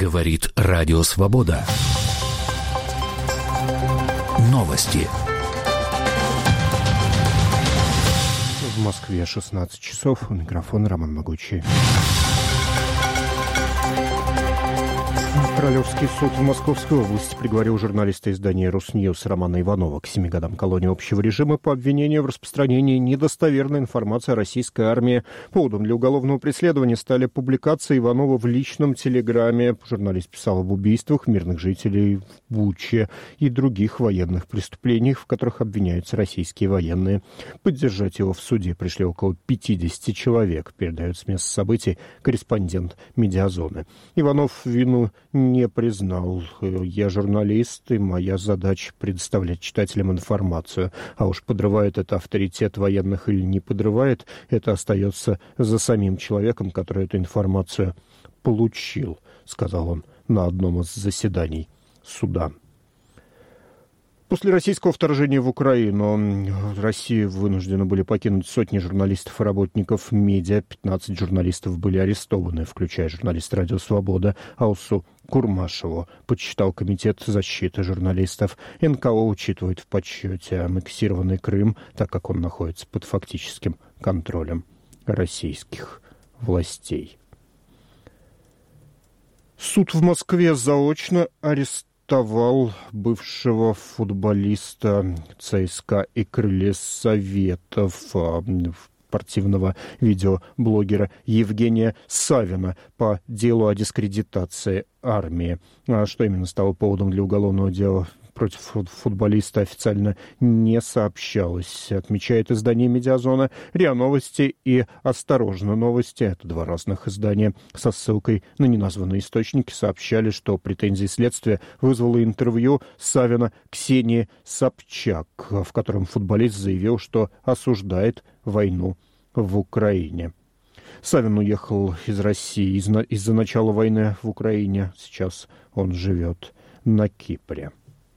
Говорит Радио Свобода. Новости. В Москве 16 часов. У микрофона Роман Могучий. Королевский суд в Московской области приговорил журналиста издания «Русньюз» Романа Иванова к 7 годам колонии общего режима по обвинению в распространении недостоверной информации о российской армии. Поводом для уголовного преследования стали публикации Иванова в личном телеграме. Журналист писал об убийствах мирных жителей в Буче и других военных преступлениях, в которых обвиняются российские военные. Поддержать его в суде пришли около 50 человек, передает с места событий корреспондент «Медиазоны». Иванов вину не признал. Я журналист, и моя задача предоставлять читателям информацию. А уж подрывает это авторитет военных или не подрывает, это остается за самим человеком, который эту информацию получил, сказал он на одном из заседаний суда. После российского вторжения в Украину Россию вынуждены были покинуть сотни журналистов и работников медиа. 15 журналистов были арестованы, включая журналиста «Радио Свобода» Алсу Курмашеву, подсчитал Комитет защиты журналистов. НКО учитывает в подсчете аннексированный Крым, так как он находится под фактическим контролем российских властей. Суд в Москве заочно арестовал бывшего футболиста ЦСКА и Крылья Советов, спортивного видеоблогера Евгения Савина по делу о дискредитации армии. Что именно стало поводом для уголовного дела против футболиста, официально не сообщалось, отмечает издание «Медиазона». РИА Новости и «Осторожно новости» — это два разных издания, со ссылкой на неназванные источники сообщали, что претензии следствия вызвало интервью Савина Ксении Собчак, в котором футболист заявил, что осуждает войну в Украине. Савин уехал из России из-за начала войны в Украине. Сейчас он живет на Кипре.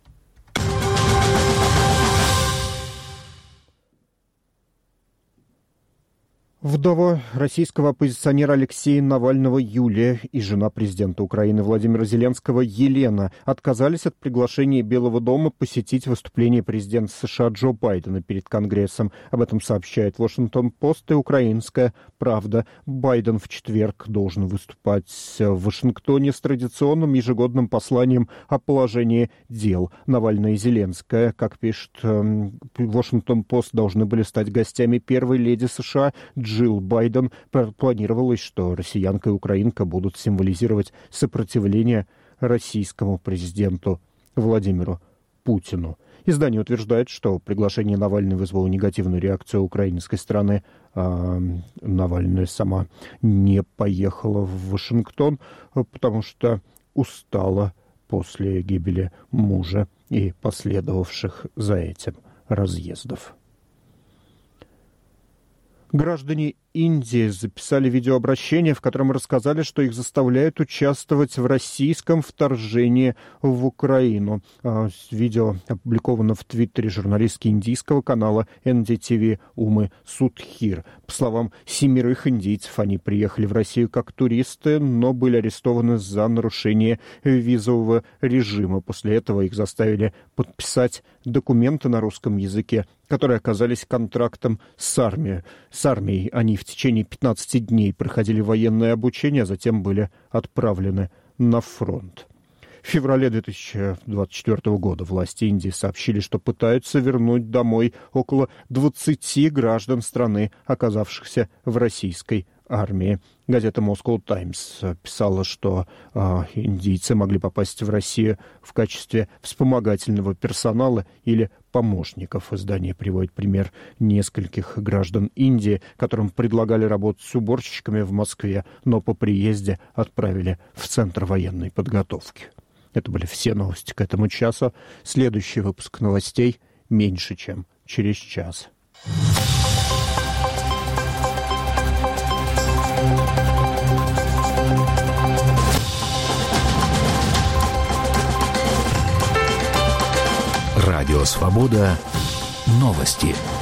Вдова российского оппозиционера Алексея Навального Юлия и жена президента Украины Владимира Зеленского Елена отказались от приглашения Белого дома посетить выступление президента США Джо Байдена перед Конгрессом. Об этом сообщает Вашингтон-Пост и Украинская правда. Байден в четверг должен выступать в Вашингтоне с традиционным ежегодным посланием о положении дел. Навальный и Зеленская, как пишет Вашингтон-Пост, должны были стать гостями первой леди США Джилл Байден. Планировалось, что россиянка и украинка будут символизировать сопротивление российскому президенту Владимиру Путину. Издание утверждает, что приглашение Навальной вызвало негативную реакцию украинской стороны. Навальная сама не поехала в Вашингтон, потому что устала после гибели мужа и последовавших за этим разъездов. Граждане Индии записали видеообращение, в котором рассказали, что их заставляют участвовать в российском вторжении в Украину. Видео опубликовано в Твиттере журналистки индийского канала NDTV Умы Судхир. По словам 7 индийцев, они приехали в Россию как туристы, но были арестованы за нарушение визового режима. После этого их заставили подписать документы на русском языке, которые оказались контрактом с армией. Они в течение 15 дней проходили военное обучение, а затем были отправлены на фронт. В феврале 2024 года власти Индии сообщили, что пытаются вернуть домой около 20 граждан страны, оказавшихся в российской армии. Газета Moscow Times писала, что индийцы могли попасть в Россию в качестве вспомогательного персонала или помощников. Издание приводит пример нескольких граждан Индии, которым предлагали работать с уборщиками в Москве, но по приезде отправили в Центр военной подготовки. Это были все новости к этому часу. Следующий выпуск новостей меньше, чем через час. Радио Свобода. Новости.